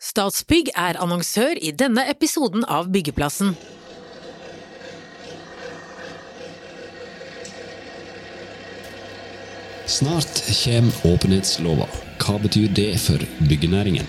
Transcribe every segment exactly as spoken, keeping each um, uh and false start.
Statsbygg er annonsør i denne episoden av Byggeplassen. Snart kommer åpenhetslova. Hva betyr det for byggenæringen?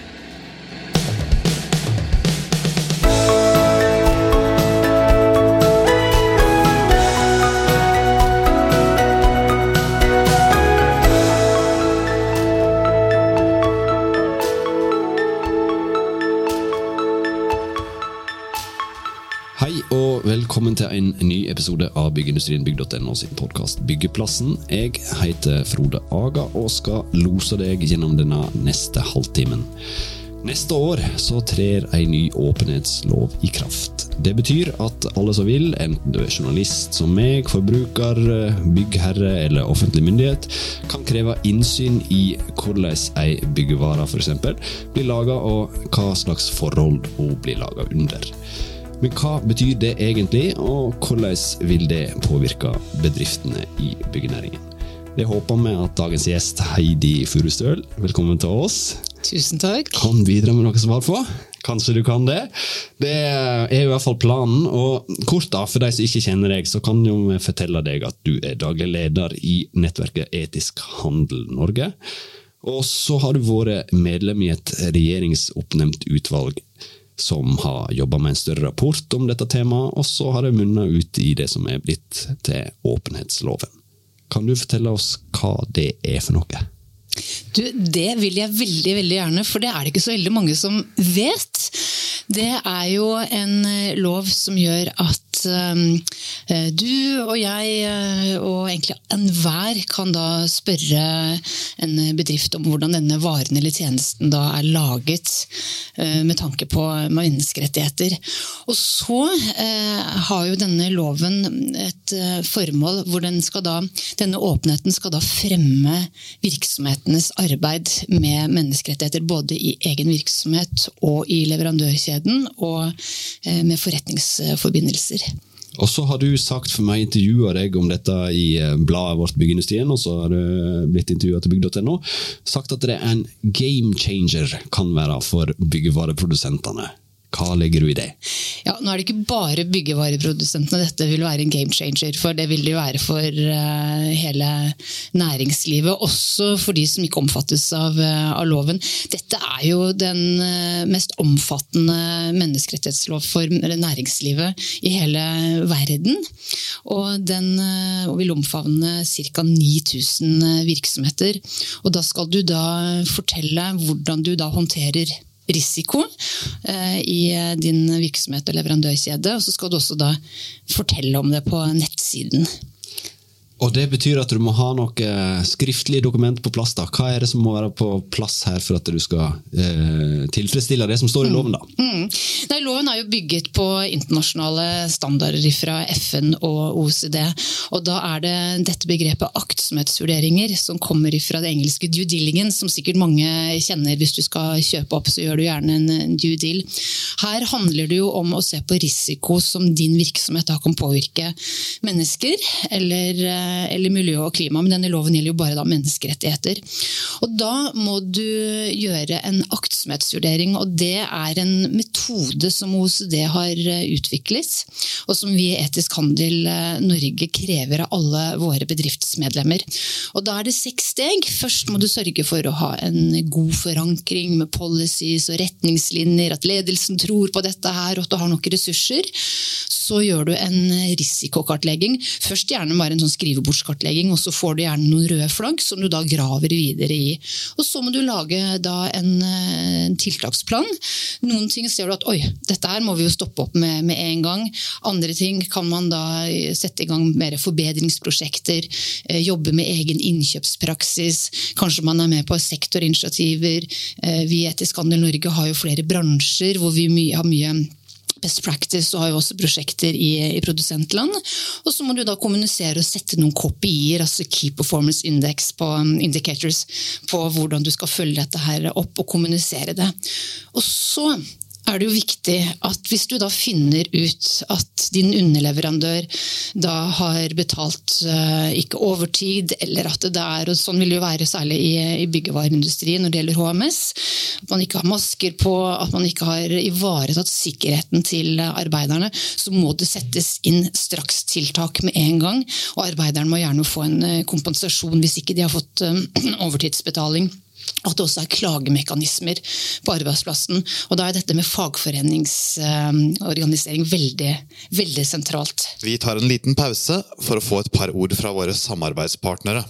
Hei og velkommen til en ny episode av Byggeindustrien bygg punktum no sin podcast Byggeplassen. Jeg heter Frode Aga og skal lose deg gjennom denne neste halvtimen. Neste år så trer en ny åpenhetslov i kraft. Det betyr at alle som vil, enten du er journalist som meg, forbruker, byggherre eller offentlig myndighet, kan kreve innsyn i hvordan en byggevare for eksempel blir laget og hva slags forhold hun blir laget under. Men hva betyr det egentlig, og hvordan vil det påvirke bedriftene i byggenæringen? Det håper vi at dagens gjest Heidi Furustøl, velkommen til oss. Tusen takk. Kan bidra med noe svar på? Kanskje du kan det? Det er i hvert fall planen, og kort da, for de som ikke kjenner deg, så kan jeg fortelle deg at du er daglig leder i nettverket Etisk Handel Norge, og så har du vært medlem i et regjeringsoppnevnt utvalg som har jobbet med en større rapport om dette temaet, og så har det munnet ut i det som er blitt til åpenhetsloven. Kan du fortelle oss hva det er for noe? Du, det vil jeg veldig, veldig gjerne, for det er det ikke så veldig mange som vet. Det er jo en lov som gjør at um, du og jeg og egentlig enhver kan da spørre en bedrift om hvordan denne varen eller tjenesten da er laget uh, med tanke på menneskerettigheter. Og så uh, har jo denne loven et uh, formål hvor den skal da, denne åpenheten skal da fremme virksomhetenes arbeid med menneskerettigheter både i egen virksomhet og i leverandørkjeden og med forretningsforbindelser. Og så har du sagt for meg intervjuet deg om dette i bladet vårt Byggeindustrien, og så har du blitt intervjuet til bygg punktum no, sagt at det er en game changer kan være for byggevareprodusentene. Hva legger du i det? Ja, nå er det ikke bare byggevareprodusentene dette vil være en game changer, for det vil det jo være for uh, hele næringslivet, også for de som ikke omfattes av, uh, av loven. Dette er jo den uh, mest omfattende menneskerettighetslov for næringslivet i hele verden, og den uh, vil omfavne ca. ni tusen virksomheter, og da skal du da fortelle hvordan du da håndterer risiko eh, i din virksomhet og leverandørkjede, og så skal du også da fortelle om det på nettsiden. Og det betyr at du må ha noe skriftlig dokument på plass da. Hva er det som må være på plass her for at du skal eh, tilfredsstille det som står i loven da? Mm. Mm. Nei, loven er jo bygget på internasjonale standarder fra F N og O E C D, og da er det dette begrepet aktsomhetsvurderinger som kommer fra det engelske due diligence, som sikkert mange kjenner. Hvis du skal kjøpe opp, så gjør du gjerne en due deal. Her handler det jo om å se på risiko som din virksomhet da kan påvirke mennesker, eller eller miljø og klima, men denne loven gjelder jo bare da menneskerettigheter. Og da må du gjøre en aktsomhetsvurdering, og det er en metode som O E C D har utviklet, og som vi i Etisk Handel Norge krever av alle våre bedriftsmedlemmer. Og da er det seks steg. Først må du sørge for å ha en god forankring med policies og retningslinjer, at ledelsen tror på dette her, og at du har nok ressurser. Så gjør du en risikokartlegging. Først gjerne bare en sånn skrivebordskartlegging, og så får du gjerne noen røde flagg som du da graver videre i. Og så må du lage da en, en tiltaksplan. Noen ting ser du at, oi, dette her må vi jo stoppe opp med, med en gang. Andre ting kan man da sette i gang mer forbedringsprosjekter, eh, jobbe med egen innkjøpspraksis, kanskje man er med på sektorinitiativer. Eh, vi i Etisk Handel Norge har jo flere bransjer hvor vi my- har mye best practice og har jo også prosjekter i, i produsentland. Og så må du da kommunisere og sette noen kopier, altså Key Performance Index på um, indicators, på hvordan du skal følge dette her opp og kommunisere det. Og så er det jo viktig at hvis du da finner ut at din underleverandør da har betalt uh, ikke overtid, eller at det er, og sånn vil det jo være særlig i, i byggevareindustrien når det gjelder H M S, at man ikke har masker på, at man ikke har ivaretatt sikkerheten til arbeiderne, så må det settes inn strakstiltak med en gang, og arbeiderne må gjerne få en kompensasjon hvis ikke de har fått um, overtidsbetaling. At det også er klagemekanismer på arbeidsplassen. Og da er dette med fagforeningsorganisering veldig, veldig sentralt. Vi tar en liten pause for å få et par ord fra våre samarbeidspartnere.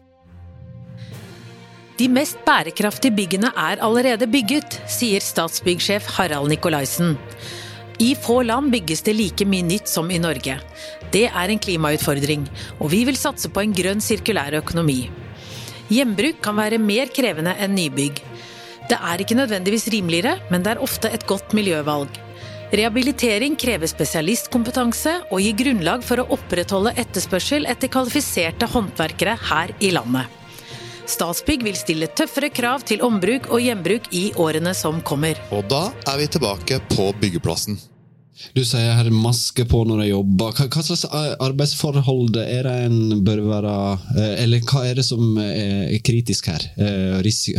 De mest bærekraftige byggene er allerede bygget, sier Statsbyggsjef Harald Nikolaisen. I få land bygges det like mye nytt som i Norge. Det er en klimautfordring, og vi vil satse på en grønn sirkulær økonomi. Gjenbruk kan være mer krevende enn nybygg. Det er ikke nødvendigvis rimeligere, men det er ofte et godt miljøvalg. Rehabilitering krever spesialistkompetanse og gir grunnlag for å opprettholde etterspørsel etter kvalifiserte håndverkere her i landet. Statsbygg vil stille tøffere krav til ombruk og gjenbruk i årene som kommer. Og da er vi tilbake på byggeplassen. Du sier her maske på når jeg jobber. Hva, hva slags arbeidsforhold er det en bør være, eller hva er det som er kritisk her? Risiko,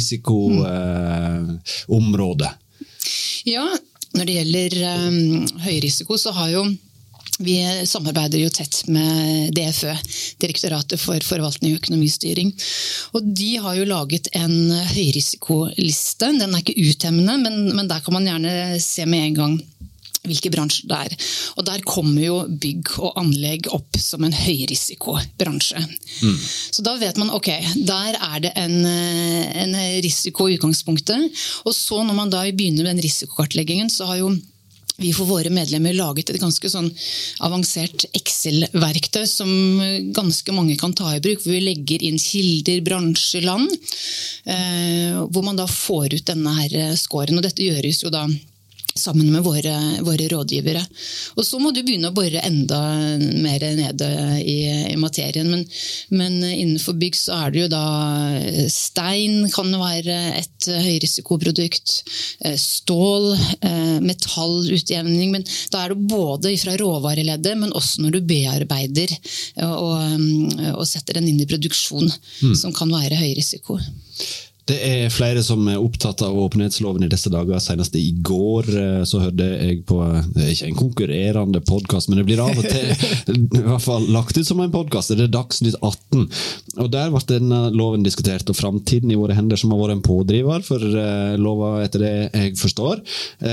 høyrisikoområde? Ja, når det gjelder um, høyrisiko så har jo vi samarbeider jo tett med D F Ø, Direktoratet for forvaltning og økonomistyring. Og de har jo laget en høyrisikoliste. Den er ikke uttemmende, men, men der kan man gjerne se med en gang hvilke bransjer det er. Og der kommer jo bygg og anlegg opp som en høyrisikobransje. Mm. Så da vet man, ok, der er det en, en risiko i utgangspunktet. Og så når man da begynner med den risikokartleggingen, så har jo vi for våre medlemmer laget et ganske sånn avansert Excel-verktøy som ganske mange kan ta i bruk, hvor vi legger inn kilder, bransjer, land, eh, hvor man da får ut denne her scoren. Og dette gjøres jo da sammen med våre, våre rådgivere. Og så må du begynne å bore enda mer nede i, i materien, men, men innenfor bygg så er det jo da stein kan være et høyrisikoprodukt, stål, metallutjevning, men da er det både fra råvareleddet, men også når du bearbeider og, og setter den inn i produksjon, mm. som kan være høyrisiko. Det er flere som er opptatt av åpenhetsloven i disse dager. Senest i går så hørte jeg på, det er ikke en konkurrerende podcast, men det blir av og til i hvert fall lagt ut som en podcast. Det er Dagsnytt atten. Og der ble denne loven diskutert, og fremtiden i våre hender som har vært en pådriver for lova etter det jeg forstår.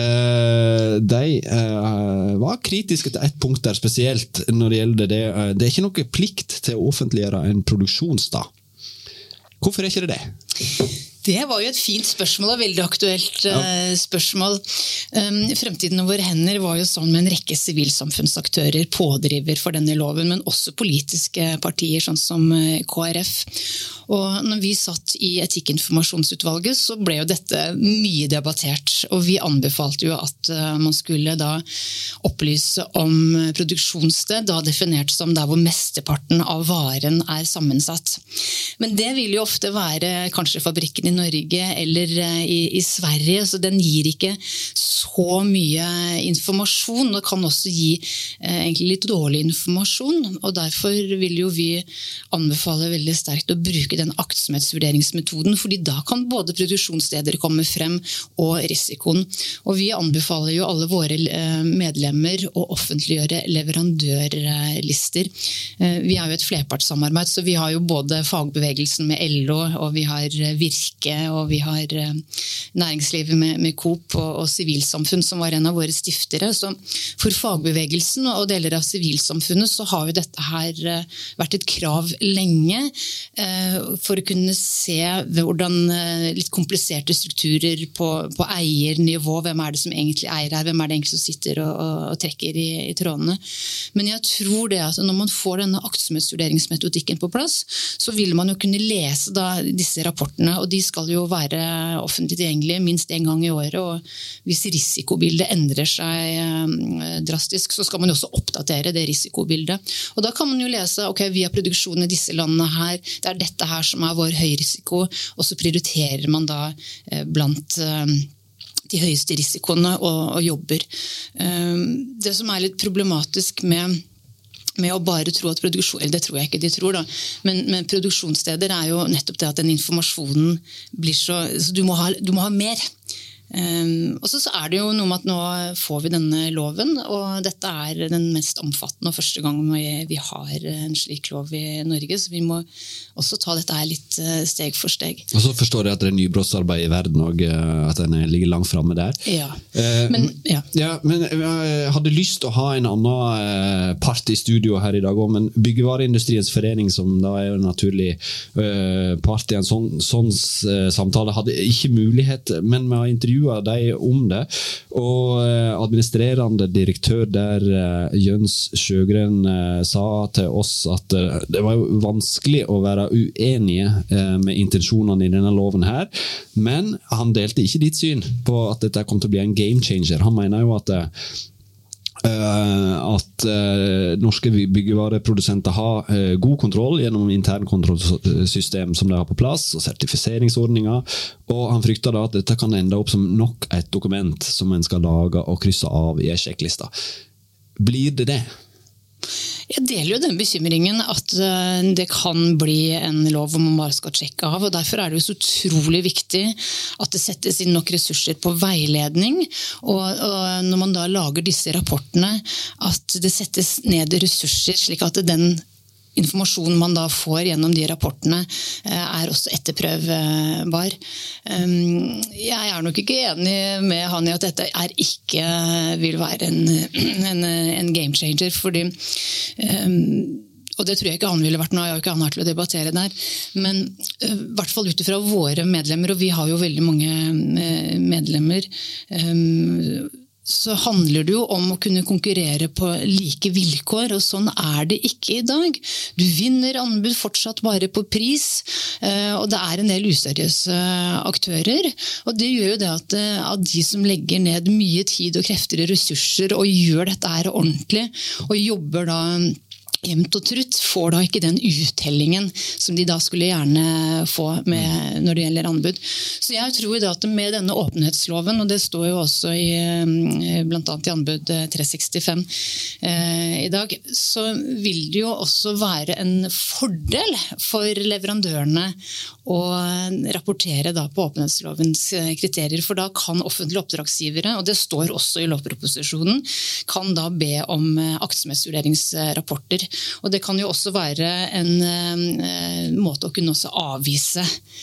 De var kritiske til ett punkt der spesielt når det gjelder det. Det er ikke noe plikt til å offentliggjøre en produksjonsdag. Hvorfor er ikke det det? Det var jo et fint spørsmål, og veldig aktuelt ja. spørsmål. Um, Fremtiden av våre hender var jo sånn med en rekke sivilsamfunnsaktører, pådriver for denne loven, men også politiske partier, sånn som K R F. Og når vi satt i etikkinformasjonsutvalget, så ble jo dette mye debattert, og vi anbefalte jo at man skulle da opplyse om produksjonssted, da definert som der hvor mesteparten av varen er sammensatt. Men det vil jo ofte være kanskje fabrikken i Norge eller i, i Sverige, så den gir ikke så mye informasjon, og kan også gi eh, egentlig litt dårlig informasjon, og derfor vil jo vi anbefale veldig sterkt å bruke den aktsomhetsvurderingsmetoden, fordi da kan både produksjonssteder komme frem og risikoen. Og vi anbefaler jo alle våre medlemmer å offentliggjøre leverandørlister. Vi er jo et flerpartssamarbeid, så vi har jo både fagbevegelsen med L O, og vi har Virke, og vi har næringslivet med, med Coop og, og sivilsamfunn som var en av våre stiftere. Så for fagbevegelsen og deler av sivilsamfunnet så har jo dette her vært et krav lenge, for å kunne se hvordan litt kompliserte strukturer på, på eiernivå, hvem er det som egentlig eier her, hvem er det egentlig som sitter og, og, og trekker i, i trådene. Men jeg tror det at når man får denne aktsomhetsvurderingsmetodikken på plass, så vil man jo kunne lese da disse rapportene, og de skal jo være offentlig tilgjengelige minst en gang i året, og hvis risikobildet endrer seg drastisk, så skal man jo også oppdatere det risikobildet. Og da kan man jo lese, ok, vi har produksjon i disse landene her, det er dette her som er vår høyrisiko, og så prioriterer man da blant de høyeste risikoene og, og jobber. Det som er litt problematisk med med å bare tro at produksjon, eller det tror jeg ikke de tror da, men, men produksjonssteder er jo nettopp det at den informasjonen blir så, så du må ha, du må ha mer. Um, og så, så er det jo noe med at nå får vi denne loven, og dette er den mest omfattende og første gang vi, vi har en slik lov i Norge, så vi må også ta dette her litt uh, steg for steg. Og så forstår jeg at det er nybrottsarbeid i verden og uh, at den ligger langt fremme der. Ja, uh, men, ja. ja, men jeg hadde lyst til å ha en annen uh, part i studio her i dag også, men Byggevareindustriens forening, som da er en naturlig uh, part i en sånn, sånn uh, samtale, hadde ikke mulighet, men med å intervjue de om det, og administrerende direktør der Jens Sjøgren sa til oss at det var jo vanskelig å være uenige med intensjonene i denne loven her, men han delte ikke ditt syn på at dette kom til å bli en game changer. Han mener jo at Uh, at uh, norske byggevareprodusenter har uh, god kontroll gjennom internkontrollsystem som de har på plass, og sertifiseringsordninger, og han frykter da at dette kan ende opp som nok et dokument som en skal lage og krysse av i en sjekklista. Blir det det? Jeg deler jo den bekymringen at det kan bli en lov hvor man bare skal sjekke av, og derfor er det jo så utrolig viktig at det settes inn nok ressurser på veiledning, og, og når man da lager disse rapportene, at det settes ned ressurser slik at den informasjonen man da får gjennom de rapportene er også etterprøvbar. Jeg er nok ikke enig med han i at dette er ikke vil være en, en, en game changer, fordi og det tror jeg ikke han ville vært nå, jeg har ikke han her til å debattere der, men i hvert fall ut fra våre medlemmer, og vi har jo veldig mange medlemmer, så handler det jo om å kunne konkurrere på like vilkår, og sånn er det ikke i dag. Du vinner anbud fortsatt bare på pris, og det er en del useriøse aktører, og det gjør jo det at, at de som legger ned mye tid og krefter og ressurser og gjør dette her ordentlig, og jobber da jevnt og trutt, får da ikke den uttellingen som de da skulle gjerne få med når det gjelder anbud. Så jeg tror da at med denne åpenhetsloven, og det står jo også i, blant annet i anbud tre sekstifem eh, i dag, så vil det jo også være en fordel for leverandørene å rapportere da på åpenhetslovens kriterier, for da kan offentlige oppdragsgivere, og det står også i lovproposisjonen, kan da be om aktsomhetsvurderingsrapporter. Og det kan jo også være en eh, måte å kunne også avvise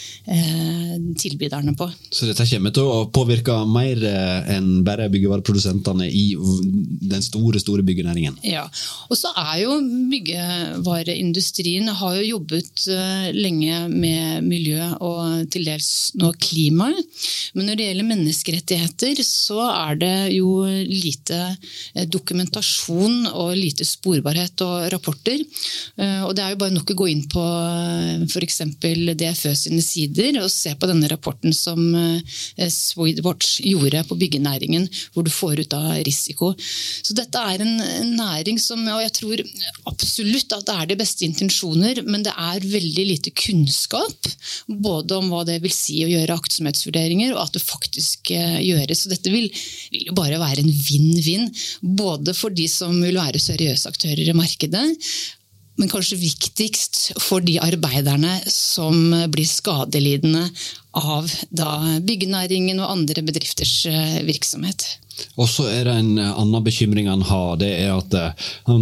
eh, tilbyderne på. Så dette kommer til å påvirke mer enn bare byggevareprodusentene i den store, store byggenæringen? Ja, og så er jo byggevareindustrien har jo jobbet eh, lenge med miljø og til dels nå klima, men når det gjelder menneskerettigheter så er det jo lite dokumentasjon og lite sporbarhet og rapporter, og det er jo bare nok å gå inn på for eksempel D F Ø sine sider og se på denne rapporten som Swedwatch gjorde på byggenæringen, hvor du får ut av risiko. Så dette er en, en næring som, og jeg tror absolutt at det er de beste intensjoner, men det er veldig lite kunnskap, både om hva det vil si å gjøre aktsomhetsvurderinger, og at det faktisk gjøres. Så dette vil, vil jo bare være en vinn-vinn, både for de som vil være seriøse aktører i markedet, men kanskje viktigst for de arbeiderne som blir skadelidende av da byggenæringen og andre bedrifters virksomhet. Og så er det en annen bekymring han har, det er at han,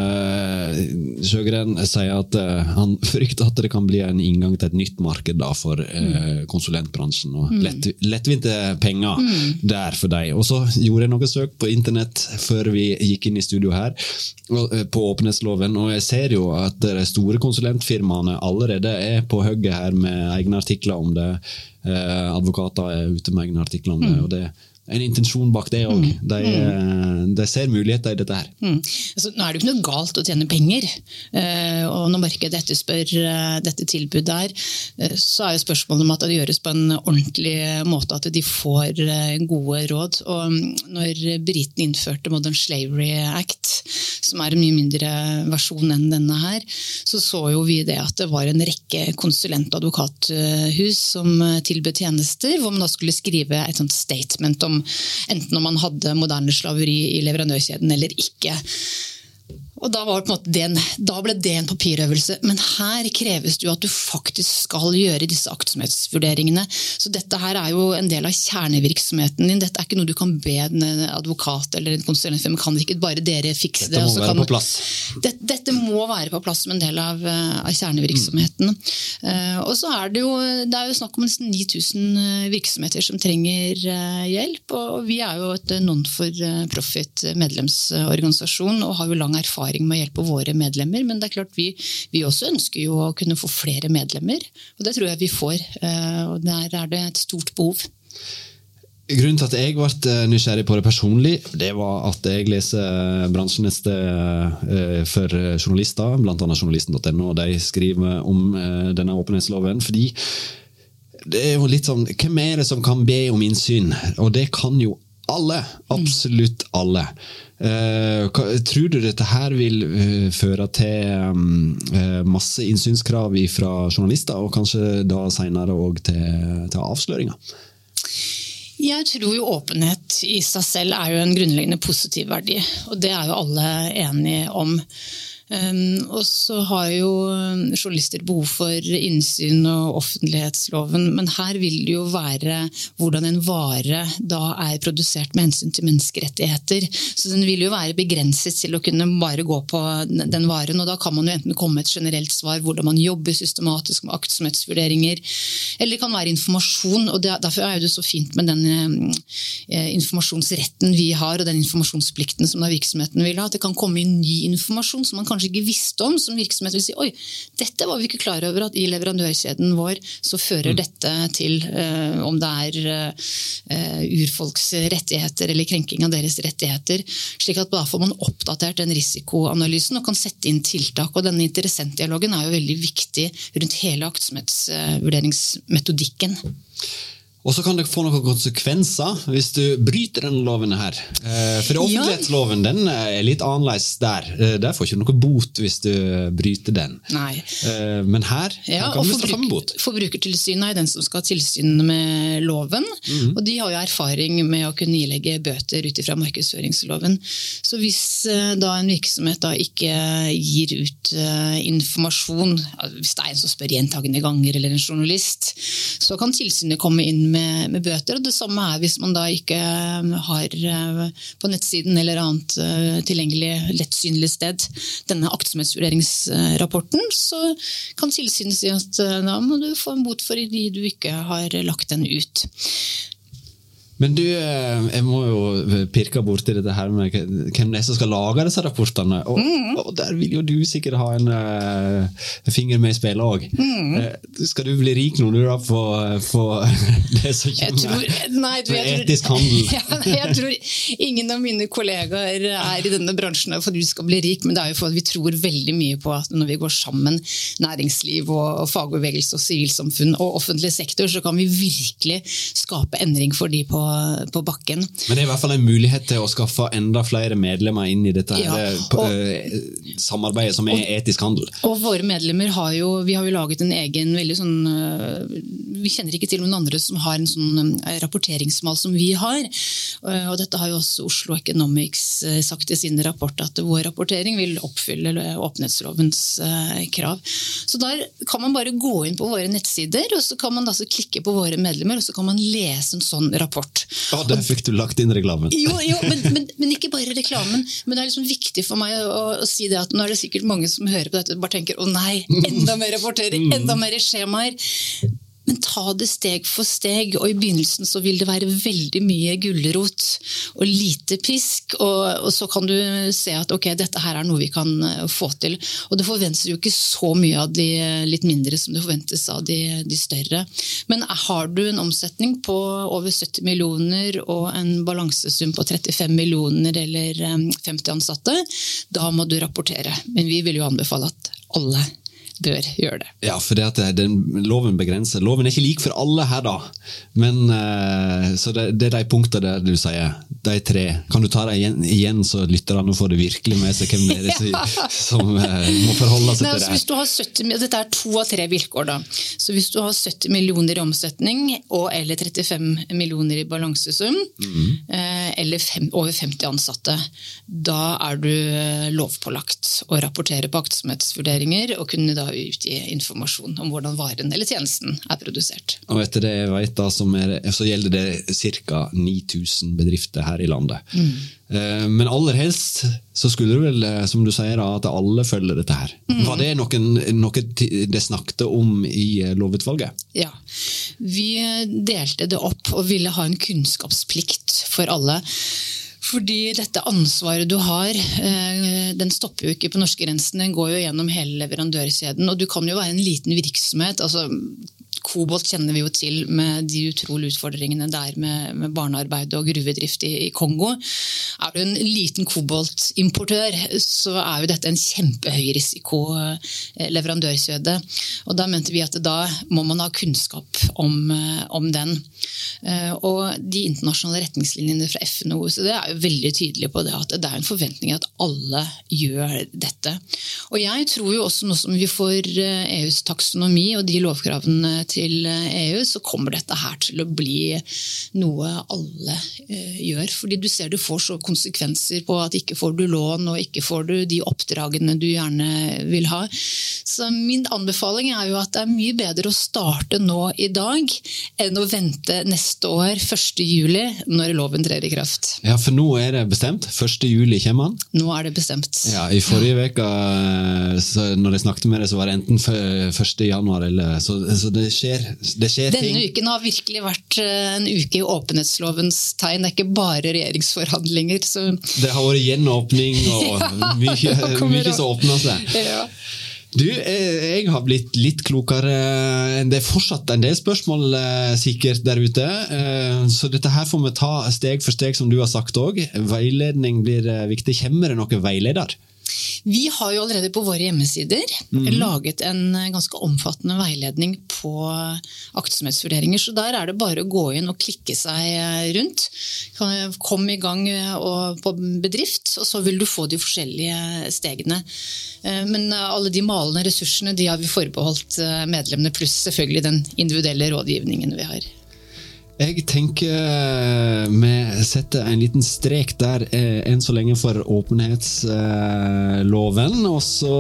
Sjøgren sier at han frykter at det kan bli en inngang til et nytt marked da for mm. konsulentbransjen, og lett, lettvinte penger mm. der for deg. Og så gjorde jeg noe søk på internett før vi gikk inn i studio her, på åpenhetsloven, og jeg ser jo at de store konsulentfirmaene allerede er på høgget her med egne artikler om det, advokater er ute med egne artikler om det, og det en intensjon bak det også. Mm. De, mm. de ser muligheter i dette her. Mm. Altså, nå er det jo ikke noe galt å tjene penger, uh, og når markedet etterspør uh, dette tilbudet der, uh, så er jo spørsmålet om at det gjøres på en ordentlig måte, at de får uh, gode råd. Og um, når Briten innførte Modern Slavery Act, som er en mye mindre versjon enn denne her, så så jo vi det at det var en rekke konsulent- og advokathus som uh, tilbød tjenester, hvor man da skulle skrive et sånt statement om om enten om man hadde moderne slaveri i leverandørkjeden eller ikke. Og da, var det på en måte den, da ble det en papirøvelse, men her kreves det jo at du faktisk skal gjøre disse aktsomhetsvurderingene. Så dette her er jo en del av kjernevirksomheten din. Dette er ikke noe du kan be en advokat eller en konsulent, men kan ikke bare dere fikse det. Dette må være kan, på plass. Det, dette må være på plass som en del av, av kjernevirksomheten. Mm. Uh, og så er det jo, det er jo snakk om nesten ni tusen virksomheter som trenger uh, hjelp, og vi er jo et non-for-profit medlemsorganisasjon og har jo lang erfaring med å hjelpe våre medlemmer, men det er klart vi, vi også ønsker jo å kunne få flere medlemmer, og det tror jeg vi får, og der er det et stort behov. Grunnen til at jeg ble nysgjerrig på det personlig, det var at jeg leser bransjenettet for journalister, blant annet journalisten punktum no, og de skriver om denne åpenhetsloven, fordi det er jo litt sånn, hvem er det som kan be om innsyn? Og det kan jo alle, absolutt alle. Uh, tror du dette her vil uh, føre til um, uh, masse innsynskrav fra journalister, og kanskje da senere også til, til avsløringer? Jeg tror jo åpenhet i seg selv er jo en grunnleggende positiv verdi, og det er jo alle enige om. Um, og så har jo journalister behov for innsyn og offentlighetsloven, men her vil det jo være hvordan en vare da er produsert med hensyn til menneskerettigheter. Så den vil jo være begrenset til å kunne bare gå på den varen, og da kan man jo enten komme med et generelt svar hvordan man jobber systematisk med aktsomhetsvurderinger, eller det kan være informasjon, og det, derfor er det så fint med den eh, informasjonsretten vi har, og den informasjonsplikten som da virksomheten vil ha, at det kan komme inn ny informasjon som man kanskje ikke visste om, som virksomhet vil si, oi, dette var vi ikke klar over at i leverandørkjeden vår så fører mm. dette til uh, om det er uh, urfolks rettigheter eller krenking av deres rettigheter, slik at da får man oppdatert den risikoanalysen og kan sette inn tiltak, og denne interessentdialogen er jo veldig viktig rundt hele aktsomhetsvurderingsmetodikken. Og så kan det få noen konsekvenser hvis du bryter denne loven her. For offentlighetsloven, ja. Den er litt annerledes der. Der får ikke noe bot hvis du bryter den. Nei. Men her, ja, her kan du straffe med bot. Forbrukertilsynet er den som skal ha tilsyn med loven, mm. og de har jo erfaring med å kunne ilegge bøter ut fra markedsføringsloven. Så hvis da en virksomhet da ikke gir ut informasjon, hvis det er en som spør gjentagende ganger eller en journalist, så kan tilsynet komme inn Med, med bøter, og det samme er hvis man da ikke har på nettsiden eller annet tilgjengelig lettsynlig sted denne aktsomhetsvurderingsrapporten, så kan tilsynet si at da må du få en bot for de du ikke har lagt den ut. Men du, jeg må jo pirke bort til dette her med hvem det er som skal lage disse rapportene, og, mm. og der vil jo du sikkert ha en uh, finger med i spillet også. Mm. Uh, skal du bli rik nå du da på, på det som kommer med etisk handel? Ja, jeg tror ingen av mine kollegaer er i denne bransjen for at du skal bli rik, men det er jo for at vi tror veldig mye på at når vi går sammen, næringsliv og, og fagbevegelse og sivilsamfunn og offentlig sektor, så kan vi virkelig skape endring for de på på bakken. Men det er i hvert fall en mulighet til å skaffe enda flere medlemmer inn i dette her, ja, og, samarbeidet som er og, etisk handel. Og våre medlemmer har jo, vi har jo laget en egen veldig sånn, vi kjenner ikke til noen andre som har en sånn rapporteringsmål som vi har, og dette har jo også Oslo Economics sagt i sin rapport at vår rapportering vil oppfylle åpenhetslovens krav. Så der kan man bare gå inn på våre nettsider, og så kan man da så klikke på våre medlemmer, og så kan man lese en sånn rapport. Ja, der fikk du lagt inn reklamen. Jo, jo men, men, men ikke bare reklamen. Men det er liksom viktig for meg å, å si det at nå er det sikkert mange som hører på dette og bare tenker, å nei, enda mer rapportering, enda mer skjemaer. Men ta det steg for steg, og i begynnelsen så vil det være veldig mye gulrot og lite pisk, og, og så kan du se at ok, dette her er noe vi kan få til. Og det forventes jo ikke så mye av de litt mindre som det forventes av de, de større. Men har du en omsetning på over sytti millioner og en balansesum på trettifem millioner eller femti ansatte, da må du rapportere. Men vi vil jo anbefale at alle bør gjøre det. Ja, for det at den loven begrenser. Loven er ikke lik for alle her da, men uh, så det, det er de punktene der du sier, de tre. Kan du ta det igjen, igjen så lytter han og får det virkelig med seg hvem det er som, som uh, må forholde seg Nei, til altså, det. Hvis du har sytti, dette er to av tre vilkår da. Så hvis du har sytti millioner i omsetning og eller trettifem millioner i balansesum, mm. uh, eller fem, over femti ansatte, da er du lovpålagt å rapportere på aktsomhetsvurderinger og kunne da utgi informasjon om hvordan varen eller tjenesten er produsert. Og etter det jeg vet da, som er, så gjelder det cirka ni tusen bedrifter her i landet. Mm. Men aller helst så skulle det vel, som du sier, at alle følger dette her. Mm. Var det noen, noe det snakket om i lovutvalget? Ja, vi delte det opp og ville ha en kunnskapsplikt for alle. Fordi dette ansvaret du har, den stopper jo ikke på norskegrensen, den går jo gjennom hele leverandørkjeden, og du kan jo være en liten virksomhet, altså Kobolt kjenner vi jo til med de utrolige utfordringene der med, med barnearbeid og gruvedrift i, i Kongo. Er du en liten koboltimportør, så er jo dette en kjempehøy risiko leverandørkjede. Og da mente vi at da må man ha kunnskap om, om den. Og de internasjonale retningslinjene fra F N og O E C D er jo veldig tydelige på det, at det er en forventning at alle gjør dette. Og jeg tror jo også nå som vi får E U's taksonomi og de lovkravene til E U, så kommer dette her til å bli noe alle eh, gjør. Fordi du ser du får så konsekvenser på at ikke får du lån, og ikke får du de oppdragene du gjerne vil ha. Så min anbefaling er jo at det er mye bedre å starte nå i dag, enn å vente neste år, første juli, når loven trer i kraft. Ja, for nå er det bestemt. første juli kommer han. Nå er det bestemt. Ja, i forrige veka, så når jeg snakket med deg, så var det enten første januar, eller, så, så det skjer, det skjer Denne ting. Denne uken har virkelig vært en uke i åpenhetslovens tegn. Det er ikke bare regjeringsforhandlinger. Så... Det har vært gjenåpning, og mye, mye så åpner seg. Ja. Du, jeg har blitt litt klokere. Det er fortsatt en del spørsmål sikkert der ute, så dette her får vi ta steg for steg, som du har sagt også. Veiledning blir viktig. Kommer det noen veileder? Vi har jo allerede på våre hjemmesider mm. laget en ganske omfattende veiledning på aktsomhetsvurderinger, så der er det bare å gå inn og klikke seg rundt. Kom i gang på bedrift, og så vil du få de forskjellige stegene. Men alle de malende ressursene, de har vi forbeholdt medlemmene, pluss selvfølgelig den individuelle rådgivningen vi har. Jeg tenker vi setter en liten strek der enn så lenge for åpenhetsloven, og så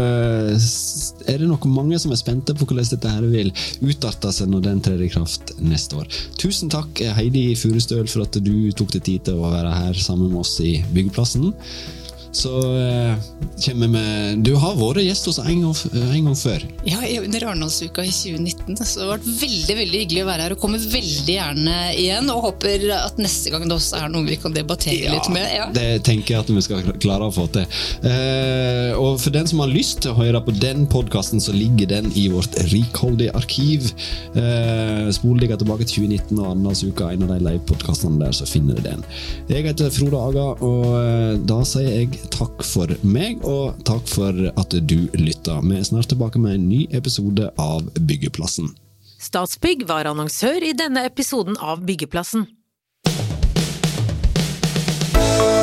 er det nok mange som er spente på hvordan dette her vil utarte seg når den trer i kraft neste år. Tusen takk Heidi Furustøl for at du tok deg tid til å være her sammen med oss i Byggeplassen. Så eh, kommer vi... Du har vært gjest hos en gang, en gang før. Ja, under Arendalsuka i tjue nitten. Så det har vært veldig, veldig hyggelig å være her, og kommer veldig gjerne igjen, og håper at neste gang det også er noe vi kan debattere ja, litt med. Ja, det tenker jeg at vi skal klare å få til. Eh, og for den som har lyst til å høre på den podcasten, så ligger den i vårt rikholdige arkiv. Eh, spol ligger tilbake til tjue nitten og Arendalsuka, en av de live-podcastene der, så finner du den. Jeg heter Frode Aga, og da sier jeg takk for meg, og takk for at du lytter. Vi er snart tilbake med en ny episode av Byggeplassen. Statsbygg var annonsør i denne episoden av Byggeplassen.